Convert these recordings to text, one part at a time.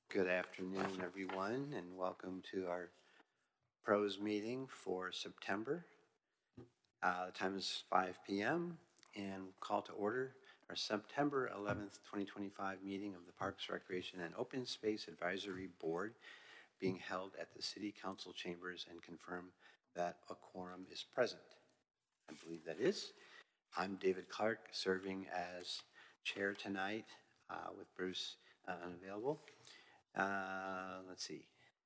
Good afternoon, everyone, and welcome to our pros meeting for September. The time is 5 p.m. and call to order our September 11th, 2025 meeting of the Parks, Recreation, and Open Space Advisory Board being held at the City Council chambers and confirm that a quorum is present. I believe that is. I'm David Clark, serving as chair tonight with Bruce unavailable. Let's see.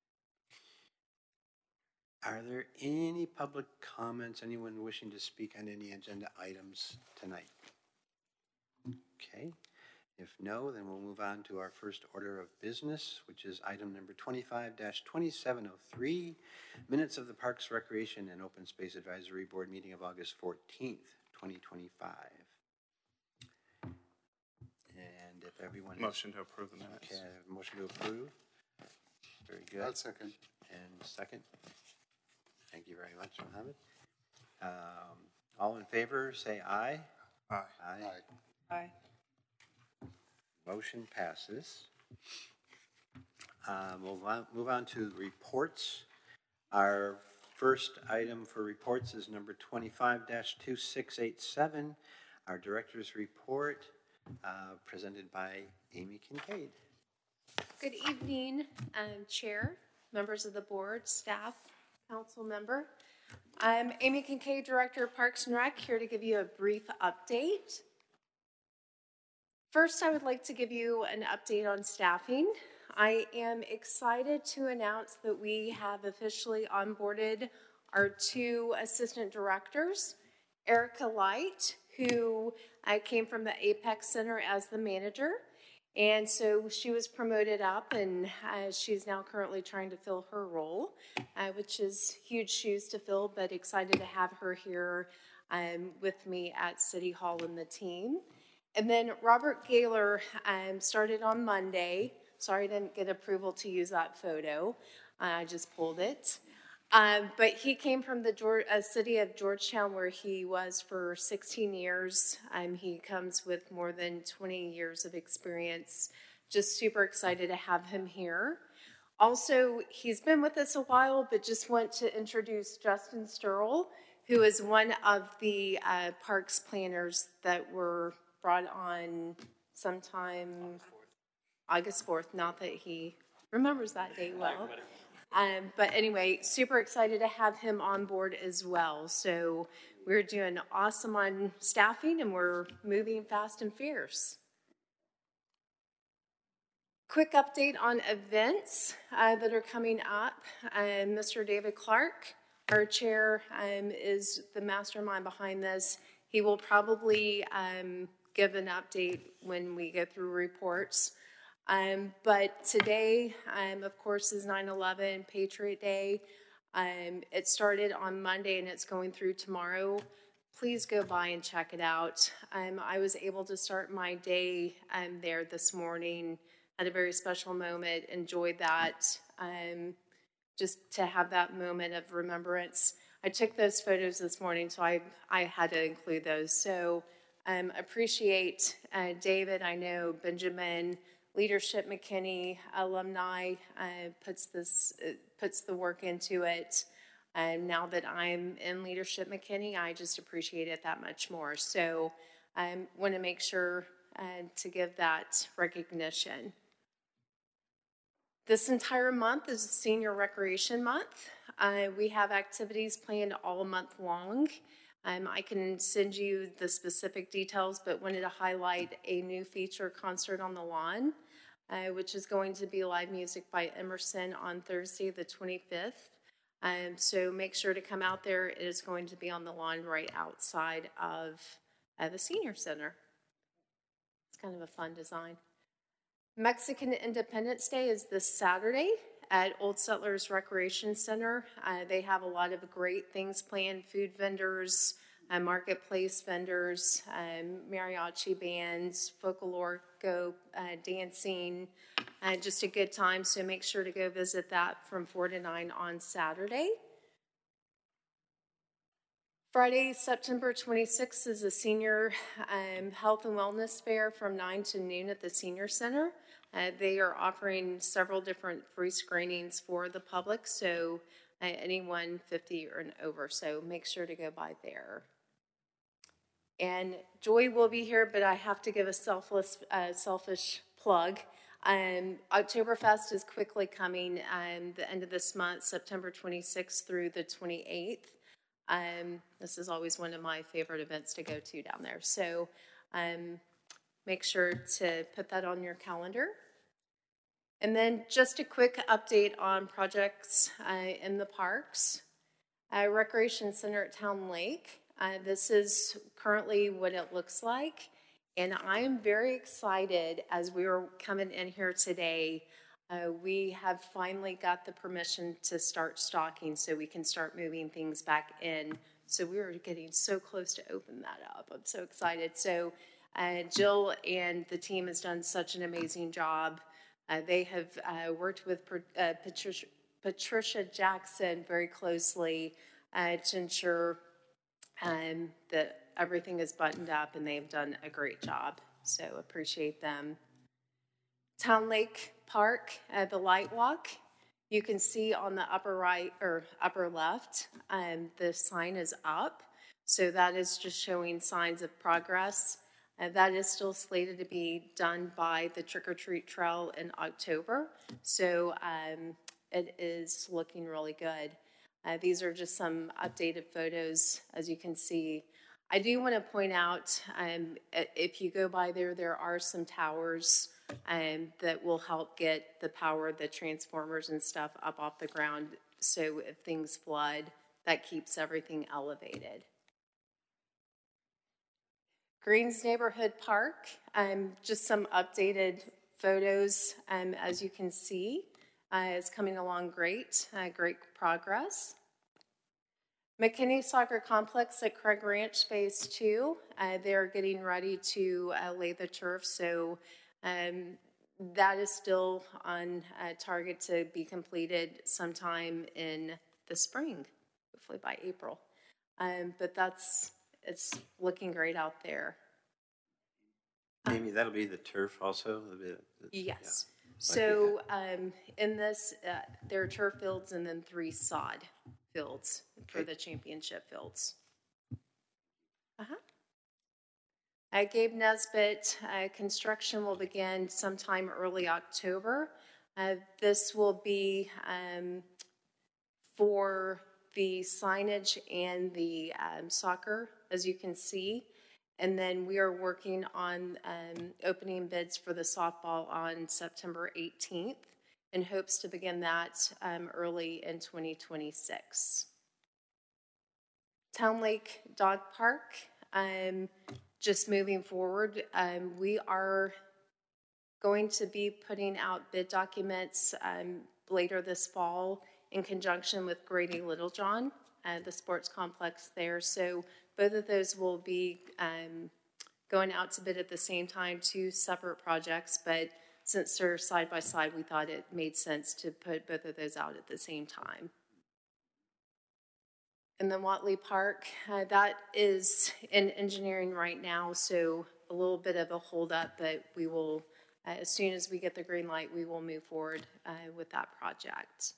Are there any public comments? Anyone wishing to speak on any agenda items tonight? Okay. If no, then we'll move on to our first order of business, which is item number 25-2703, minutes of the Parks, Recreation, and Open Space Advisory Board meeting of August 14th, 2025. And if everyone... Motion to approve the minutes. Okay, motion to approve. Very good. I'll second. And second. Thank you very much, Mohammed. All in favor, say aye. Aye. Aye. Aye. Motion passes. We'll move on to reports. Our first item for reports is number 25-2687, our director's report, presented by Amy Kincaid. Good evening, Chair, members of the board, staff, council member. I'm Amy Kincaid, Director of Parks and Rec, here to give you a brief update. First, I would like to give you an update on staffing. I am excited to announce that we have officially onboarded our 2 assistant directors, Erica Light, who came from the Apex Center as the manager. And so she was promoted up, and she's now currently trying to fill her role, which is huge shoes to fill, but excited to have her here with me at City Hall and the team. And then Robert Gaylor started on Monday. Sorry I didn't get approval to use that photo. I just pulled it. But he came from the city of Georgetown, where he was for 16 years. He comes with more than 20 years of experience. Just super excited to have him here. Also, he's been with us a while, but just want to introduce Justin Sturl, who is one of the parks planners that were brought on sometime August 4th. Not that he remembers that date well. But anyway, super excited to have him on board as well. So we're doing awesome on staffing, and we're moving fast and fierce. Quick update on events that are coming up. Mr. David Clark, our chair, is the mastermind behind this. He will probably give an update when we go through reports. But today, of course, is 9/11, Patriot Day. It started on Monday and it's going through tomorrow. Please go by and check it out. I was able to start my day there this morning at a very special moment. Enjoyed that, just to have that moment of remembrance. I took those photos this morning, so I had to include those. So appreciate David, I know Benjamin, Leadership McKinney alumni puts the work into it. And now that I'm in Leadership McKinney, I just appreciate it that much more. So I want to make sure to give that recognition. This entire month is Senior Recreation Month. We have activities planned all month long. I can send you the specific details, but wanted to highlight a new feature concert on the lawn, which is going to be live music by Emerson on Thursday, the 25th. So make sure to come out there. It is going to be on the lawn right outside of the Senior Center. It's kind of a fun design. Mexican Independence Day is this Saturday at Old Settlers Recreation Center. They have a lot of great things planned, food vendors, marketplace vendors, mariachi bands, folklorico dancing, just a good time. So make sure to go visit that from 4 to 9 on Saturday. Friday, September 26th is a senior health and wellness fair from 9 to noon at the Senior Center. They are offering several different free screenings for the public, so anyone 50 or over, so make sure to go by there. And Joy will be here, but I have to give a selfish plug. Oktoberfest is quickly coming, the end of this month, September 26th through the 28th. This is always one of my favorite events to go to down there. So make sure to put that on your calendar. And then just a quick update on projects in the parks. Recreation Center at Town Lake. This is currently what it looks like. And I am very excited as we were coming in here today. We have finally got the permission to start stocking so we can start moving things back in. So we were getting so close to open that up. I'm so excited. So Jill and the team has done such an amazing job. They have worked with Patricia Jackson very closely to ensure that everything is buttoned up, and they've done a great job. So appreciate them. Town Lake Park, the light walk. You can see on the upper right or upper left, the sign is up. So that is just showing signs of progress. That is still slated to be done by the Trick or Treat Trail in October. So it is looking really good. These are just some updated photos, as you can see. I do want to point out, if you go by there, there are some towers that will help get the power, the transformers and stuff up off the ground. So if things flood, that keeps everything elevated. Greens Neighborhood Park, just some updated photos, as you can see. It's coming along great, great progress. McKinney Soccer Complex at Craig Ranch Phase 2, they're getting ready to lay the turf, so that is still on target to be completed sometime in the spring, hopefully by April. But it's looking great out there. Amy, that'll be the turf also? Yes. Yeah. So in this, there are turf fields and then 3 sod fields for the championship fields. Gabe Nesbitt, construction will begin sometime early October. This will be for the signage and the soccer, as you can see. And then we are working on opening bids for the softball on September 18th in hopes to begin that early in 2026. Town Lake Dog Park, just moving forward, we are going to be putting out bid documents later this fall in conjunction with Grady Littlejohn, the sports complex there. So both of those will be going out to bid at the same time, 2 separate projects, but since they're side by side, we thought it made sense to put both of those out at the same time. And then Watley Park, that is in engineering right now, so a little bit of a holdup, but we will, as soon as we get the green light, we will move forward with that project.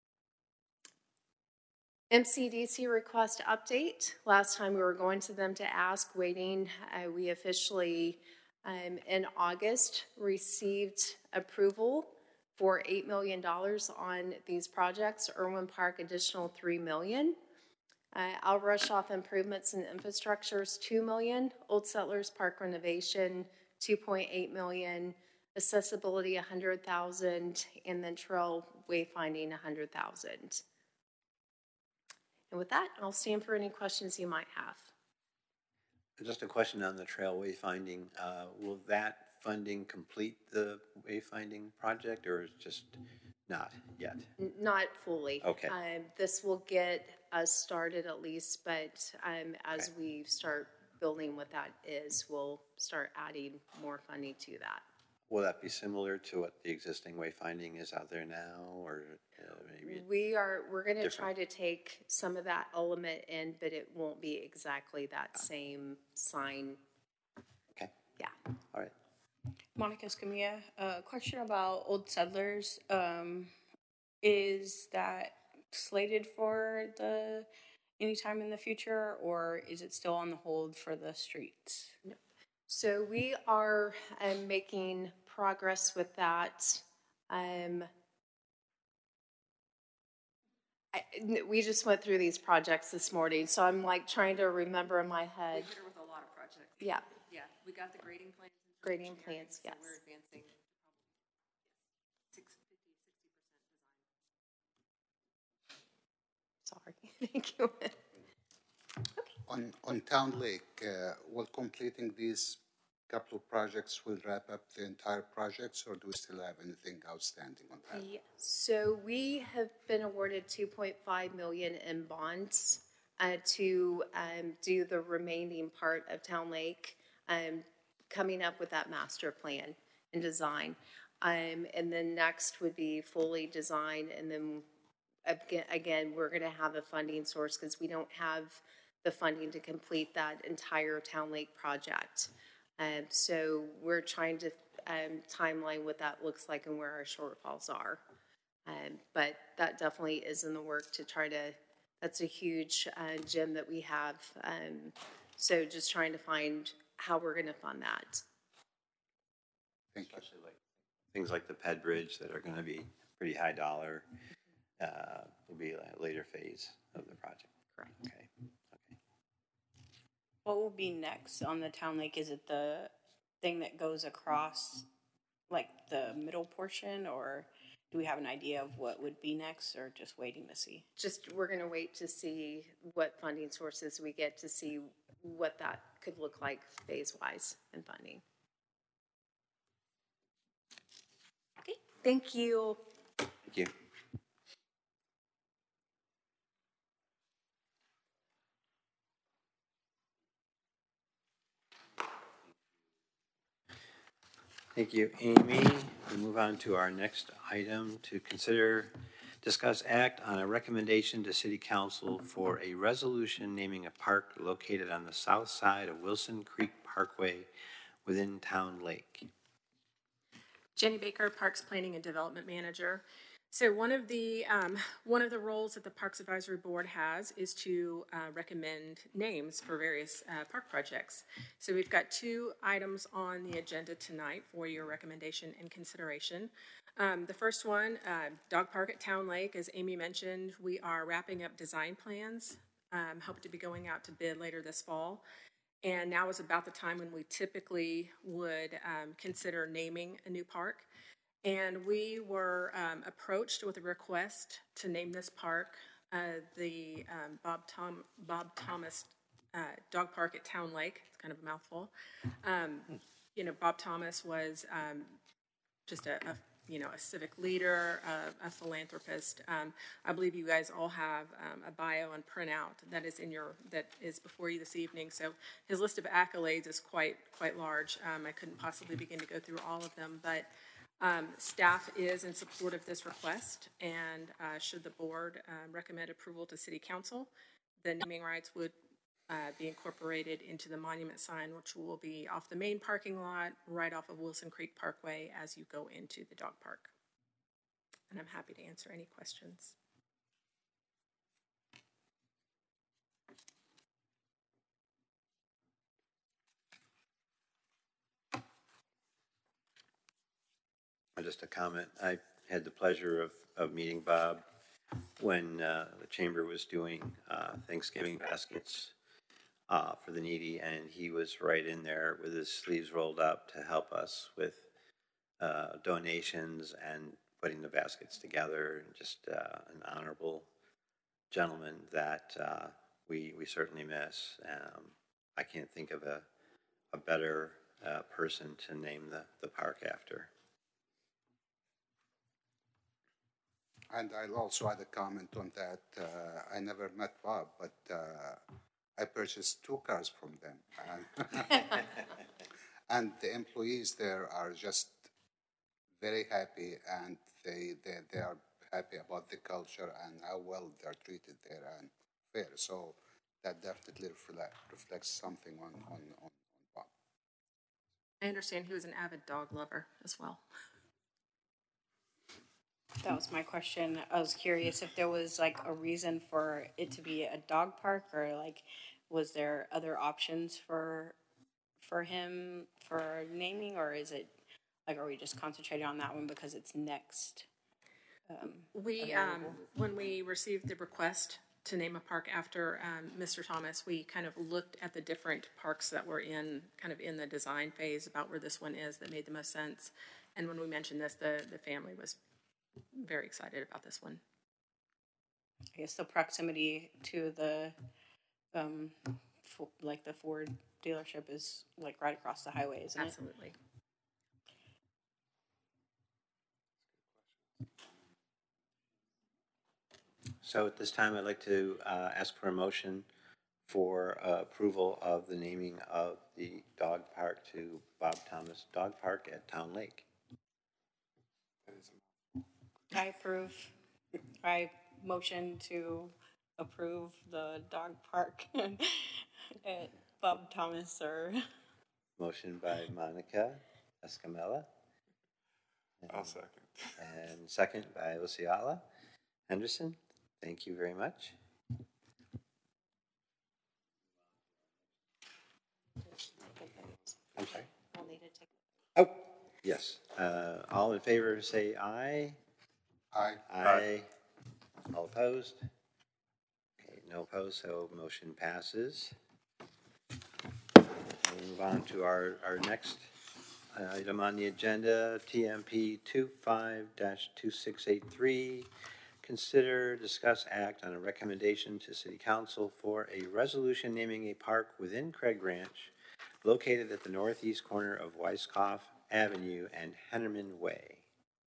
MCDC request update. Last time we were going to them to ask, waiting. We officially, in August, received approval for $8 million on these projects. Irwin Park, additional $3 million. Al Rushoff improvements and infrastructures, $2 million. Old Settlers Park renovation, $2.8 million. Accessibility, $100,000, and then trail wayfinding, $100,000. And with that, I'll stand for any questions you might have. Just a question on the trail wayfinding. Will that funding complete the wayfinding project, or is just not yet? Not fully. Okay. This will get us started at least, but as we start building what that is, we'll start adding more funding to that. Will that be similar to what the existing wayfinding is out there now, or maybe? We're going to try to take some of that element in, but it won't be exactly that same sign. Okay. Yeah. All right. Monica Escamilla, a question about Old Settlers. Is that slated for anytime in the future, or is it still on the hold for the streets? So we are making progress with that. We just went through these projects this morning, so I'm like trying to remember in my head. We hit her with a lot of projects. Yeah. Yeah, we got the grading plans. Grading plans, yes. So we're advancing probably 50, 60% design. Sorry. Thank you. On Town Lake, will completing these couple of projects will wrap up the entire projects, or do we still have anything outstanding on that? Yeah. So we have been awarded 2.5 million in bonds to do the remaining part of Town Lake, coming up with that master plan and design. And then next would be fully designed, and then again we're going to have a funding source because we don't have the funding to complete that entire Town Lake project. So we're trying to timeline what that looks like and where our shortfalls are. But that definitely is in the work to try to, that's a huge gem that we have. So just trying to find how we're going to fund that. Thank you. Especially like things like the Ped Bridge that are going to be pretty high dollar will be a later phase of the project. Correct. Okay. What will be next on the Town Lake? Is it the thing that goes across, like the middle portion, or do we have an idea of what would be next, or just waiting to see? Just we're going to wait to see what funding sources we get to see what that could look like phase-wise in funding. Okay, thank you. Thank you. Thank you, Amy. We move on to our next item to consider, discuss, act on a recommendation to City Council for a resolution naming a park located on the south side of Wilson Creek Parkway within Town Lake. Jenny Baker, Parks Planning and Development Manager. So one of the roles that the Parks Advisory Board has is to recommend names for various park projects. So we've got two items on the agenda tonight for your recommendation and consideration. The first one, Dog Park at Town Lake. As Amy mentioned, we are wrapping up design plans, hope to be going out to bid later this fall. And now is about the time when we typically would consider naming a new park. And we were approached with a request to name this park the Bob Thomas Dog Park at Town Lake. It's kind of a mouthful. Bob Thomas was just a civic leader, a philanthropist. I believe you guys all have a bio and printout that is before you this evening. So his list of accolades is quite large. I couldn't possibly begin to go through all of them, but staff is in support of this request, and should the board recommend approval to City Council, the naming rights would be incorporated into the monument sign, which will be off the main parking lot, right off of Wilson Creek Parkway as you go into the dog park. And I'm happy to answer any questions. Just a comment. I had the pleasure of meeting Bob when the Chamber was doing Thanksgiving baskets for the needy, and he was right in there with his sleeves rolled up to help us with donations and putting the baskets together. Just an honorable gentleman that we certainly miss. I can't think of a better person to name the park after. And I'll also add a comment on that. I never met Bob, but I purchased 2 cars from them. And the employees there are just very happy, and they are happy about the culture and how well they're treated there and fair. So that definitely reflects something on Bob. I understand he was an avid dog lover as well. That was my question. I was curious if there was like a reason for it to be a dog park, or like, was there other options for him for naming, or is it like, are we just concentrating on that one because it's next? We, when we received the request to name a park after Mr. Thomas, we kind of looked at the different parks that were in the design phase about where this one is that made the most sense. And when we mentioned this, the family was very excited about this one. I guess the proximity to the, like the Ford dealership is like right across the highway, isn't it? Absolutely. So at this time, I'd like to ask for a motion for approval of the naming of the dog park to Bob Thomas Dog Park at Town Lake. I approve. I motion to approve the dog park at Bob Thomas, or Motion by Monica Escamilla. I'll second. And second by Luciala Henderson. Thank you very much. I'm sorry? Oh, yes. All in favor say aye. Aye. Aye. All opposed? Okay, no opposed, so motion passes. We'll move on to our next item on the agenda, TMP 25-2683. Consider, discuss, act on a recommendation to City Council for a resolution naming a park within Craig Ranch located at the northeast corner of Weiskopf Avenue and Henneman Way.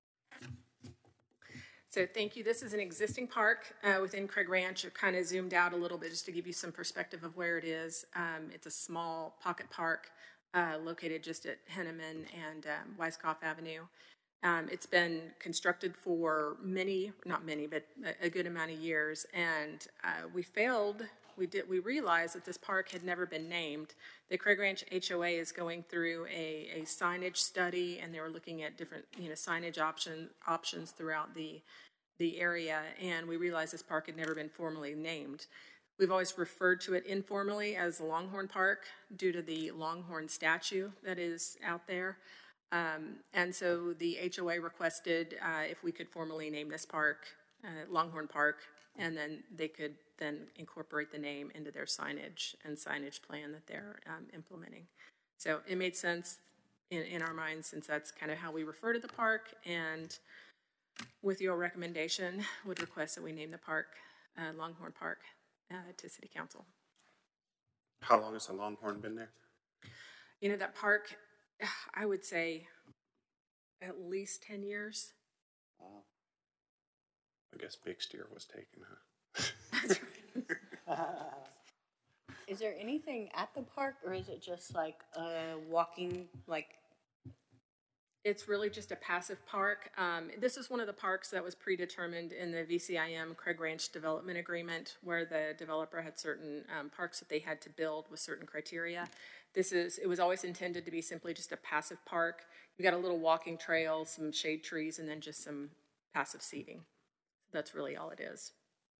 So thank you. This is an existing park within Craig Ranch. I've kind of zoomed out a little bit just to give you some perspective of where it is. It's a small pocket park located just at Henneman and Weiskopf Avenue. It's been constructed for not many, but a good amount of years. And we realized that this park had never been named. The Craig Ranch HOA is going through a signage study, and they were looking at different, signage options throughout the area. And we realized this park had never been formally named. We've always referred to it informally as the Longhorn Park due to the Longhorn statue that is out there. And so the HOA requested if we could formally name this park Longhorn Park, and then they could then incorporate the name into their signage plan that they're implementing. So it made sense in our minds, since that's kind of how we refer to the park, and with your recommendation, would request that we name the park Longhorn Park to City Council. How long has the Longhorn been there? That park, I would say at least 10 years. Wow. I guess Big Steer was taken, huh? is there anything at the park, or is it just like walking, like? It's really just a passive park. This is one of the parks that was predetermined in the VCIM Craig Ranch Development Agreement, where the developer had certain parks that they had to build with certain criteria. It was always intended to be simply just a passive park. You got a little walking trail, some shade trees, and then just some passive seating. That's really all it is.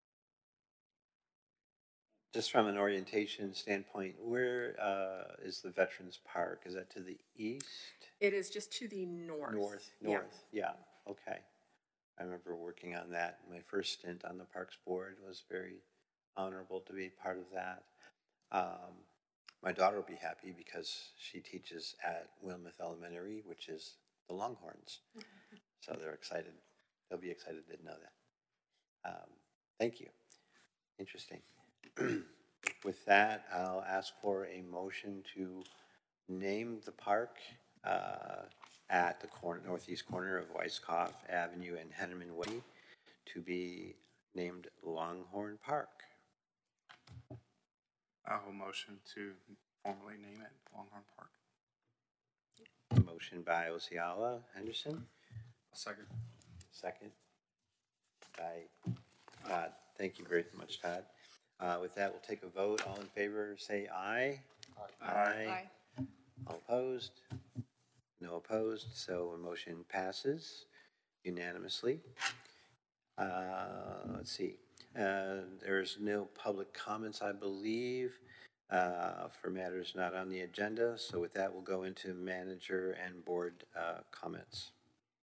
Just from an orientation standpoint, where is the Veterans Park? Is that to the east? It is just to the north. North, yeah, okay. I remember working on that. My first stint on the Parks Board was very honorable to be part of that. My daughter will be happy because she teaches at Wilmouth Elementary, which is the Longhorns. So they're excited. They'll be excited to know that. Thank you. Interesting. With that, I'll ask for a motion to name the park at the northeast corner of Weiskopf Avenue and Henneman Way to be named Longhorn Park. I'll motion to formally name it Longhorn Park. Motion by Luciala Henderson. I'll second. Second by Todd. Thank you very much, Todd. With that, we'll take a vote. All in favor, say aye. Aye. All opposed? No opposed, so a motion passes unanimously. Let's see. There's no public comments, I believe, for matters not on the agenda. So with that, we'll go into manager and board comments.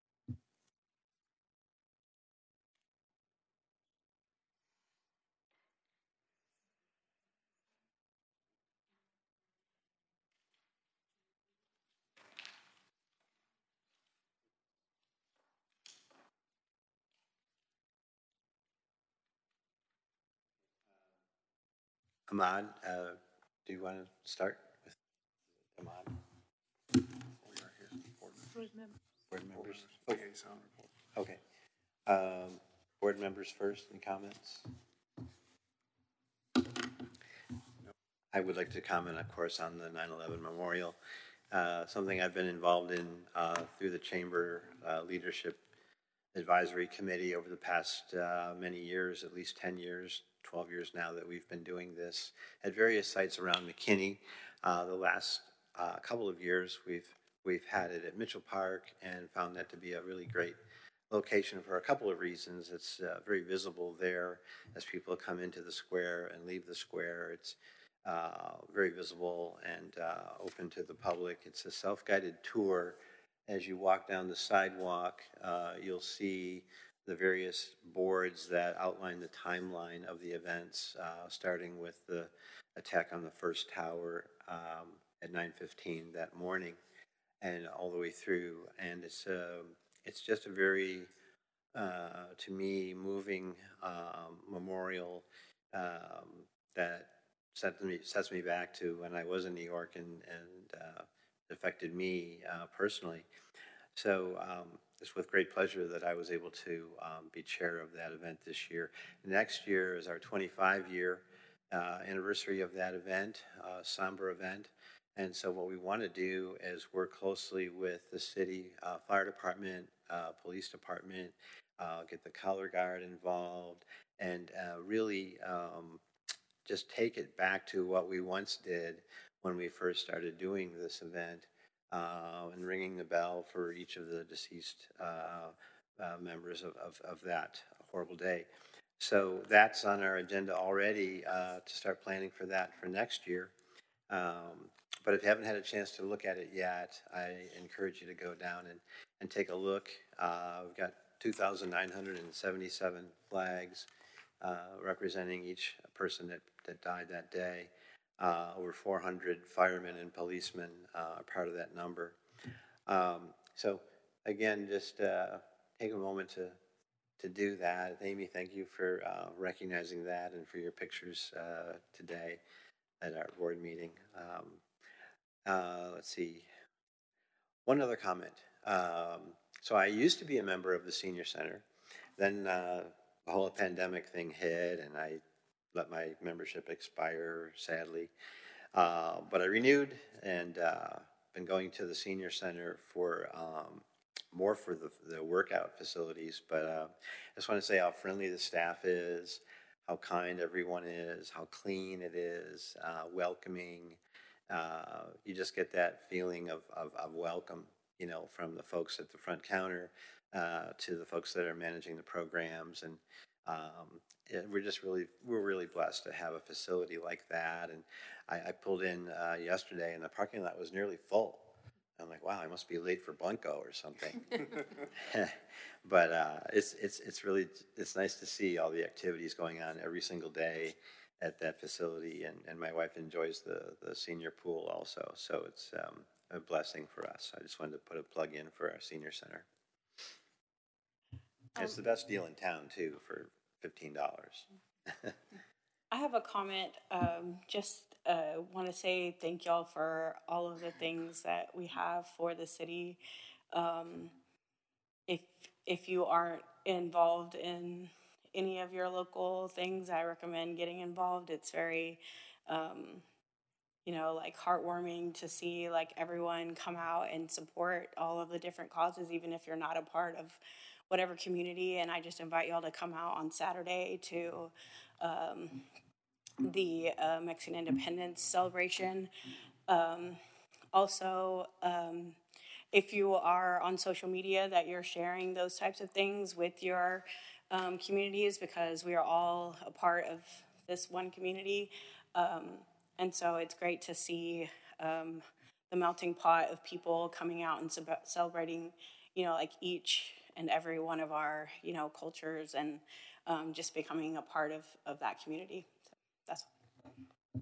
Ahmad, do you want to start with Ahmad? Board members. Liaison report. Okay. Board members first, any comments? I would like to comment, of course, on the 9/11 memorial. Something I've been involved in through the Chamber Leadership Advisory Committee over the past many years, at least 10 years, 12 years now that we've been doing this at various sites around McKinney. The last couple of years we've had it at Mitchell Park and found that to be a really great location for a couple of reasons. It's very visible there as people come into the square and leave the square. It's very visible and open to the public. It's a self-guided tour. As you walk down the sidewalk, you'll see the various boards that outline the timeline of the events, starting with the attack on the first tower at 9:15 that morning, and all the way through. And it's just a very, to me, moving memorial that sets me back to when I was in New York and affected me personally. So it's with great pleasure that I was able to be chair of that event this year. Next year is our 25-year anniversary of that event, somber event. And so what we want to do is work closely with the city fire department, police department, get the color guard involved, and really just take it back to what we once did when we first started doing this event, and ringing the bell for each of the deceased members of that horrible day. So that's on our agenda already to start planning for that for next year. But if you haven't had a chance to look at it yet, I encourage you to go down and take a look. We've got 2,977 flags representing each person that died that day. Over 400 firemen and policemen are part of that number. So again, just take a moment to do that. Amy, thank you for recognizing that and for your pictures today at our board meeting. Let's see. One other comment. So I used to be a member of the Senior Center. Then the whole pandemic thing hit, and I let my membership expire, sadly. But I renewed and been going to the Senior Center for more for the workout facilities. But I just want to say how friendly the staff is, how kind everyone is, how clean it is, welcoming. You just get that feeling of welcome, you know, from the folks at the front counter to the folks that are managing the programs. And we're really blessed to have a facility like that. And I pulled in yesterday and the parking lot was nearly full. I'm like, wow, I must be late for Bunko or something. But it's nice to see all the activities going on every single day at that facility, and my wife enjoys the senior pool also, so it's a blessing for us. I just wanted to put a plug in for our Senior Center. It's the best deal in town too for $15. I have a comment. Just want to say thank y'all for all of the things that we have for the city. If you aren't involved in any of your local things, I recommend getting involved. It's very, like heartwarming to see like everyone come out and support all of the different causes, even if you're not a part of whatever community. And I just invite y'all to come out on Saturday to the Mexican Independence celebration. Also, if you are on social media, that you're sharing those types of things with your communities, because we are all a part of this one community. And so it's great to see the melting pot of people coming out and celebrating, like each and every one of our, cultures, and just becoming a part of that community. So that's all.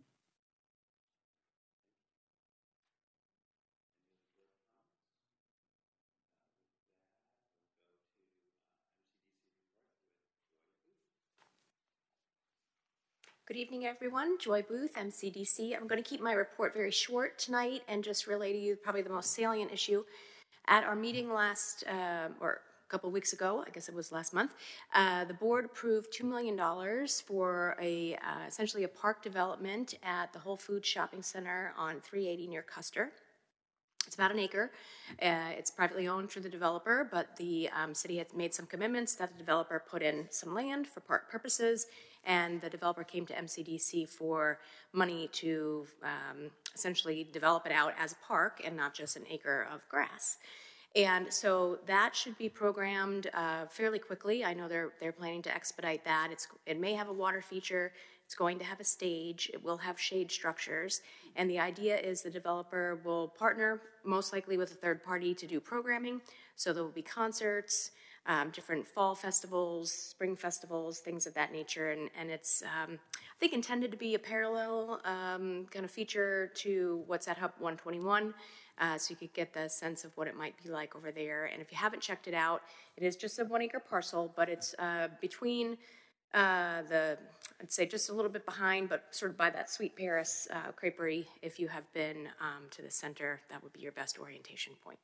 Good evening, everyone. Joy Booth, MCDC. I'm going to keep my report very short tonight and just relay to you probably the most salient issue. At our meeting last, or a couple of weeks ago, I guess it was last month, the board approved $2 million for essentially a park development at the Whole Foods Shopping Center on 380 near Custer. It's about an acre. It's privately owned through the developer, but the city had made some commitments that the developer put in some land for park purposes, and the developer came to MCDC for money to essentially develop it out as a park and not just an acre of grass. And so that should be programmed fairly quickly. I know they're planning to expedite that. It may have a water feature. It's going to have a stage. It will have shade structures. And the idea is the developer will partner most likely with a third party to do programming. So there will be concerts, different fall festivals, spring festivals, things of that nature. And it's, I think, intended to be a parallel kind of feature to what's at Hub 121. So you could get the sense of what it might be like over there. And if you haven't checked it out, it is just a 1 acre parcel, but it's between I'd say just a little bit behind, but sort of by that Sweet Paris creperie. If you have been to the center, that would be your best orientation point.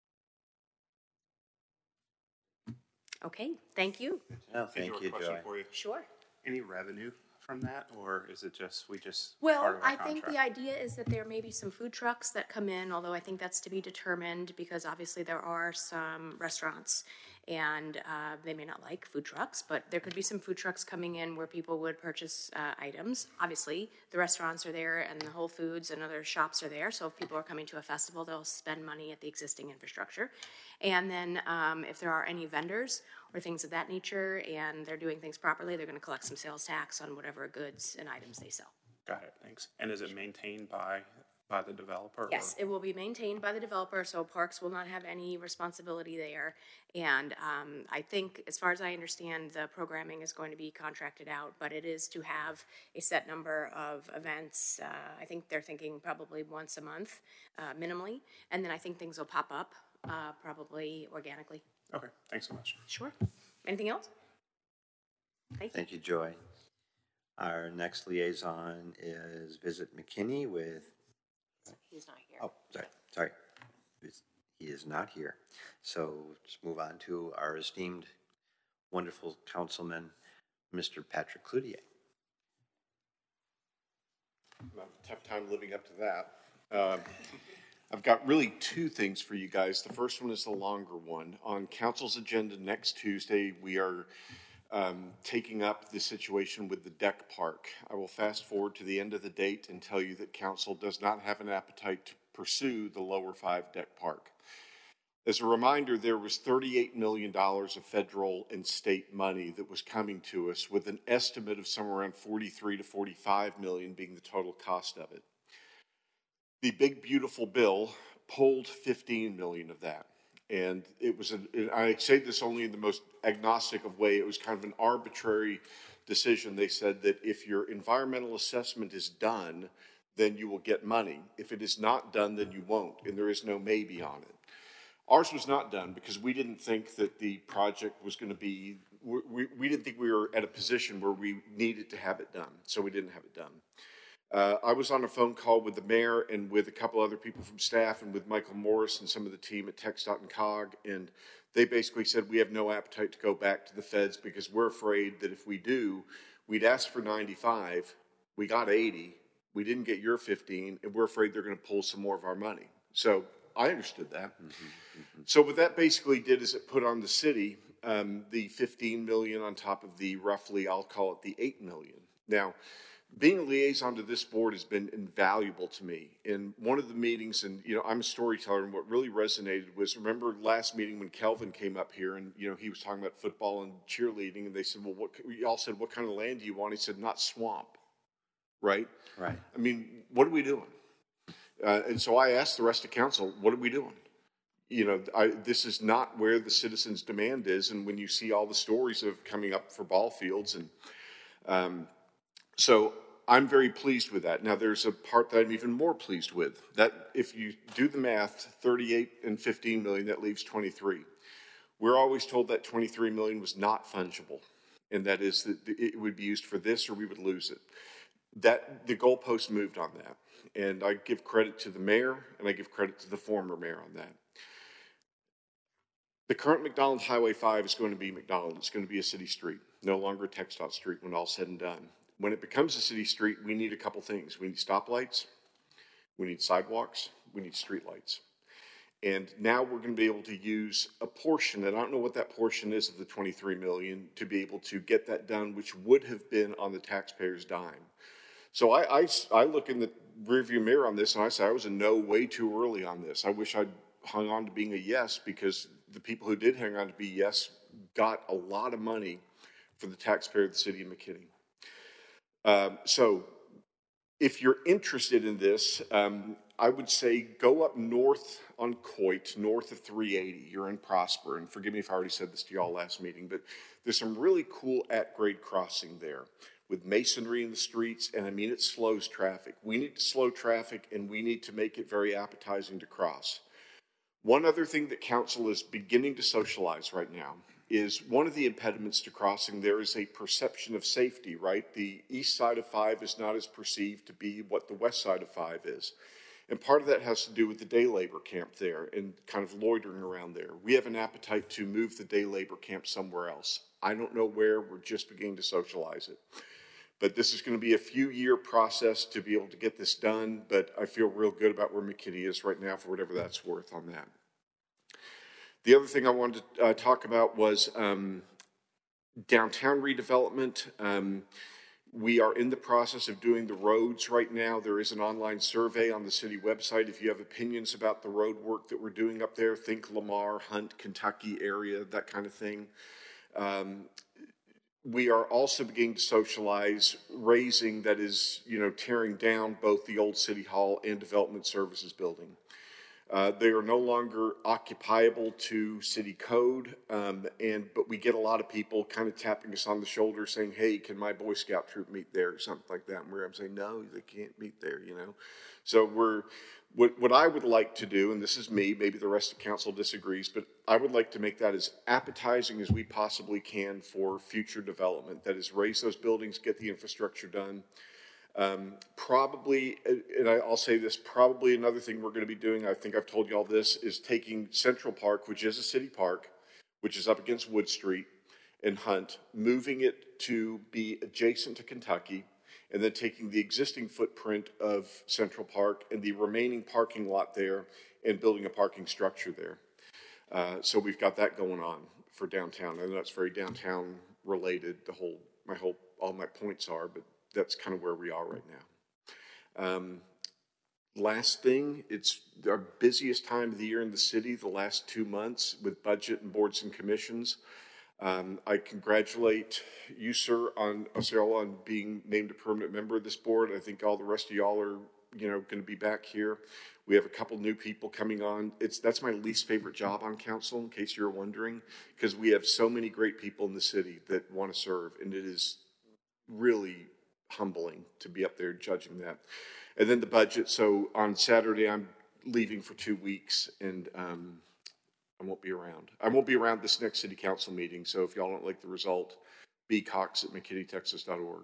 Okay, thank you. Oh, thank you, question Joy. for you. Sure. Any revenue from that, or is it just part Well, of our I think contract? the idea is that there may be some food trucks that come in, although I think that's to be determined because obviously there are some restaurants and they may not like food trucks, but there could be some food trucks coming in where people would purchase items. Obviously, the restaurants are there and the Whole Foods and other shops are there, so if people are coming to a festival, they'll spend money at the existing infrastructure. And then if there are any vendors or things of that nature and they're doing things properly, they're going to collect some sales tax on whatever goods and items they sell. Got it, thanks. And is it maintained by the developer? Yes, it will be maintained by the developer, so parks will not have any responsibility there. And I think, as far as I understand, the programming is going to be contracted out, but it is to have a set number of events. I think they're thinking probably once a month, minimally. And then I think things will pop up probably organically. Okay, thanks so much. Sure. Anything else? Thank you, Joy. Our next liaison is Visit McKinney with... He's not here. Oh, sorry. He is not here. So let's move on to our esteemed, wonderful councilman, Mr. Patrick Cloutier. I'm having a tough time living up to that. I've got really two things for you guys. The first one is the longer one. On council's agenda next Tuesday, we are taking up the situation with the deck park. I will fast forward to the end of the date and tell you that council does not have an appetite to pursue the lower 5 deck park. As a reminder, there was $38 million of federal and state money that was coming to us, with an estimate of somewhere around 43 to 45 million being the total cost of it. The big beautiful bill pulled 15 million of that. And it was, I say this only in the most agnostic of way, it was kind of an arbitrary decision. They said that if your environmental assessment is done, then you will get money. If it is not done, then you won't, and there is no maybe on it. Ours was not done because we didn't think that the project was going to be, we didn't think we were at a position where we needed to have it done, so we didn't have it done. I was on a phone call with the mayor and with a couple other people from staff and with Michael Morris and some of the team at TxDOT and COG, and they basically said we have no appetite to go back to the feds because we're afraid that if we do, we'd ask for 95, we got 80, we didn't get your 15, and we're afraid they're going to pull some more of our money. So I understood that. So what that basically did is it put on the city the 15 million on top of the roughly, I'll call it the 8 million. Now, being a liaison to this board has been invaluable to me. In one of the meetings, and I'm a storyteller, and what really resonated was, remember last meeting when Kelvin came up here, and he was talking about football and cheerleading, and they said, well, we all said, what kind of land do you want? He said, not swamp, right? Right. I mean, what are we doing? And so I asked the rest of council, what are we doing? This is not where the citizens' demand is, and when you see all the stories of coming up for ball fields, and so I'm very pleased with that. Now, there's a part that I'm even more pleased with. That if you do the math, 38 and 15 million, that leaves 23. We're always told that 23 million was not fungible, and that is that it would be used for this or we would lose it. That the goalpost moved on that, and I give credit to the mayor and I give credit to the former mayor on that. The current McDonald Highway 5 is going to be McDonald. It's going to be a city street, no longer a TxDOT street when all's said and done. When it becomes a city street, we need a couple things. We need stoplights, we need sidewalks, we need streetlights. And now we're going to be able to use a portion, and I don't know what that portion is of the 23 million, to be able to get that done, which would have been on the taxpayer's dime. So I look in the rearview mirror on this, and I say I was a no way too early on this. I wish I'd hung on to being a yes, because the people who did hang on to be yes got a lot of money for the taxpayer of the city of McKinney. So if you're interested in this, I would say go up north on Coit, north of 380. You're in Prosper, and forgive me if I already said this to y'all last meeting, but there's some really cool at-grade crossing there with masonry in the streets, and I mean, it slows traffic. We need to slow traffic, and we need to make it very appetizing to cross. One other thing that council is beginning to socialize right now is one of the impediments to crossing there is a perception of safety, right? The east side of 5 is not as perceived to be what the west side of 5 is. And part of that has to do with the day labor camp there and kind of loitering around there. We have an appetite to move the day labor camp somewhere else. I don't know where, we're just beginning to socialize it. But this is going to be a few-year process to be able to get this done, but I feel real good about where McKinney is right now for whatever that's worth on that. The other thing I wanted to talk about was downtown redevelopment. We are in the process of doing the roads right now. There is an online survey on the city website. If you have opinions about the road work that we're doing up there, think Lamar, Hunt, Kentucky area, that kind of thing. We are also beginning to socialize raising that is, tearing down both the old City Hall and Development Services building. They are no longer occupiable to city code, but we get a lot of people kind of tapping us on the shoulder saying, hey, can my Boy Scout troop meet there or something like that? And I'm saying, no, they can't meet there, So what I would like to do, and this is me, maybe the rest of council disagrees, but I would like to make that as appetizing as we possibly can for future development. That is, raise those buildings, get the infrastructure done. Probably, and I'll say this, probably another thing we're going to be doing, I think I've told you all this, is taking Central Park, which is a city park, which is up against Wood Street and Hunt, moving it to be adjacent to Kentucky, and then taking the existing footprint of Central Park and the remaining parking lot there and building a parking structure there. So we've got that going on for downtown. I know that's very downtown related, all my points are, but that's kind of where we are right now. Last thing, it's our busiest time of the year in the city, the last 2 months with budget and boards and commissions. I congratulate you, sir, on being named a permanent member of this board. I think all the rest of y'all are, going to be back here. We have a couple new people coming on. That's my least favorite job on council, in case you're wondering, because we have so many great people in the city that want to serve, and it is really humbling to be up there judging that. And then the budget. So on Saturday, I'm leaving for 2 weeks, and I won't be around. I won't be around this next city council meeting, so if y'all don't like the result, bcox@mckinneytexas.org.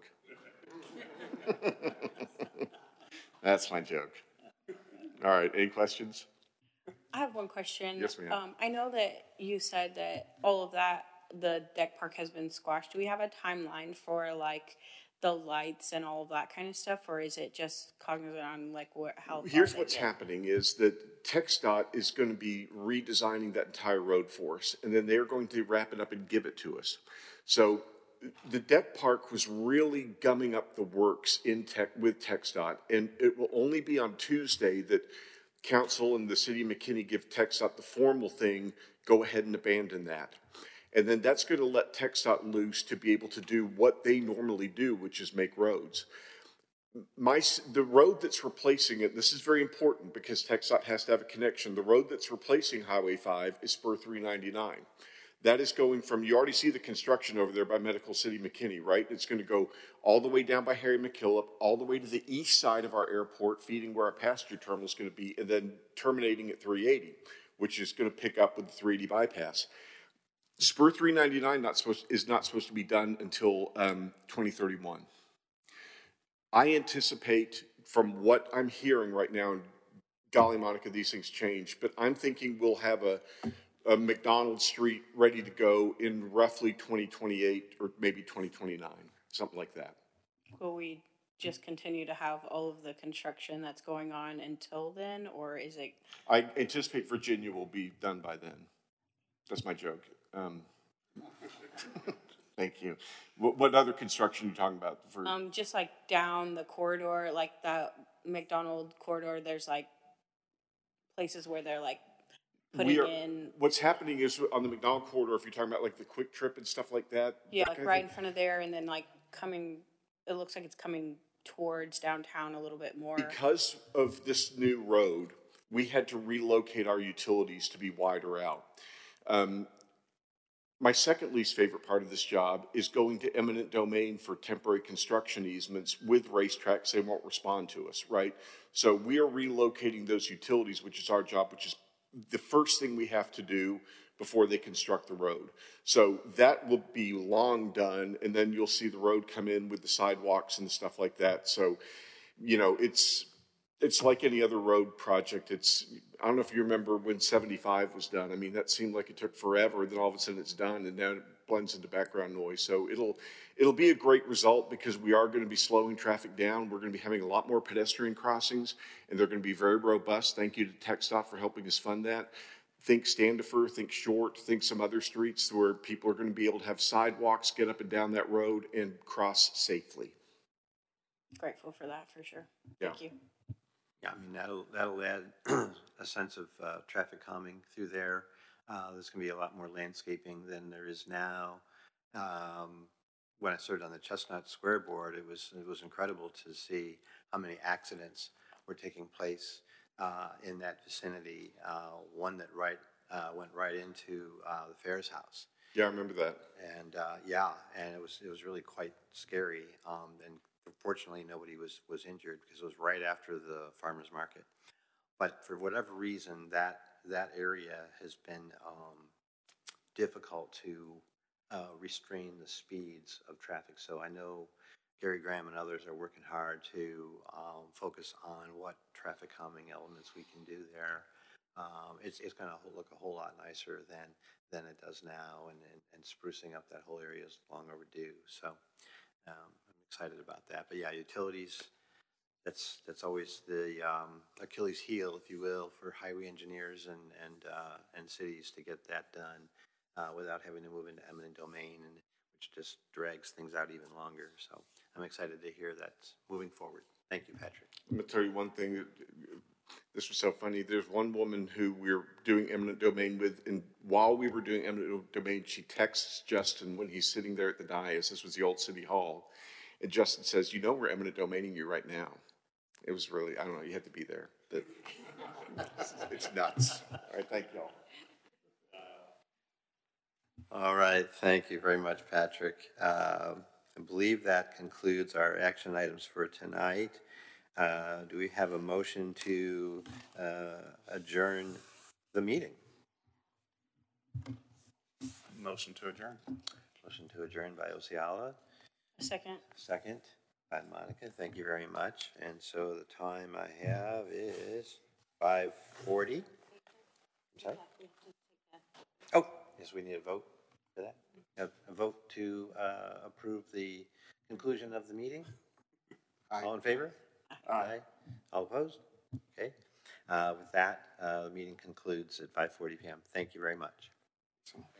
That's my joke. All right, any questions? I have one question. Yes, ma'am. I know that you said that all of that, the deck park has been squashed. Do we have a timeline for the lights and all of that kind of stuff, or is it just cognizant on how? Here's what's happening is that TxDOT is going to be redesigning that entire road for us, and then they're going to wrap it up and give it to us. So the deck park was really gumming up the works with TxDOT, and it will only be on Tuesday that council and the city of McKinney give TxDOT the formal thing, go ahead and abandon that. And then that's going to let TxDOT loose to be able to do what they normally do, which is make roads. The road that's replacing it, this is very important because TxDOT has to have a connection. The road that's replacing Highway 5 is Spur 399. That is going from, you already see the construction over there by Medical City McKinney, right? It's going to go all the way down by Harry McKillop, all the way to the east side of our airport, feeding where our passenger terminal is going to be, and then terminating at 380, which is going to pick up with the 380 bypass. Spur 399 is not supposed to be done until 2031. I anticipate, from what I'm hearing right now, and golly, Monica, these things change, but I'm thinking we'll have a McDonald Street ready to go in roughly 2028 or maybe 2029, something like that. Will we just continue to have all of the construction that's going on until then, or is it? I anticipate Virginia will be done by then. That's my joke. Thank you. What other construction are you talking about? Just like down the corridor, like that McDonald corridor, there's like places where they're like putting in. What's happening is on the McDonald corridor, if you're talking about like the Quick Trip and stuff like that. Yeah, like right in front of there, and then like coming, it looks like it's coming towards downtown a little bit more. Because of this new road, we had to relocate our utilities to be wider out. My second least favorite part of this job is going to eminent domain for temporary construction easements with racetracks. They won't respond to us, right? So we are relocating those utilities, which is our job, which is the first thing we have to do before they construct the road. So that will be long done, and then you'll see the road come in with the sidewalks and the stuff like that. So, you know, it's like any other road project. I don't know if you remember when 75 was done. I mean, that seemed like it took forever. Then all of a sudden it's done, and now it blends into background noise. So it'll be a great result because we are going to be slowing traffic down. We're going to be having a lot more pedestrian crossings, and they're going to be very robust. Thank you to TxDOT for helping us fund that. Think Standifer, think Short, think some other streets where people are going to be able to have sidewalks, get up and down that road, and cross safely. Grateful for that, for sure. Yeah. Thank you. Yeah, I mean, that'll add a sense of traffic calming through there. There's going to be a lot more landscaping than there is now. When I served on the Chestnut Square board, it was incredible to see how many accidents were taking place in that vicinity. One that went right into the Ferris house. Yeah, I remember that. And and it was really quite scary. And fortunately, nobody was injured because it was right after the farmers market. But for whatever reason, that area has been difficult to restrain the speeds of traffic. So I know Gary Graham and others are working hard to focus on what traffic calming elements we can do there. It's going to look a whole lot nicer than it does now, and sprucing up that whole area is long overdue. So I'm excited about that. But yeah, utilities, that's always the Achilles heel, if you will, for highway engineers and cities to get that done without having to move into eminent domain, and which just drags things out even longer. So I'm excited to hear that's moving forward. Thank you, Patrick. I'm going to tell you one thing. This was so funny. There's one woman who we're doing eminent domain with, and while we were doing eminent domain, she texts Justin when he's sitting there at the dais. This was the old city hall. And Justin says, you know, we're eminent domaining you right now. It was really, I don't know, you had to be there. It's nuts. All right, thank you all. All right, thank you very much, Patrick. I believe that concludes our action items for tonight. Do we have a motion to adjourn the meeting? Motion to adjourn. Motion to adjourn by Osiala. A second. Second by Monica. Thank you very much. And so the time I have is 5:40. I'm sorry? Oh, yes, we need a vote for that. A vote to approve the conclusion of the meeting. Aye. All in favor? Aye. All opposed? Okay. With that, the meeting concludes at 5:40 p.m. Thank you very much.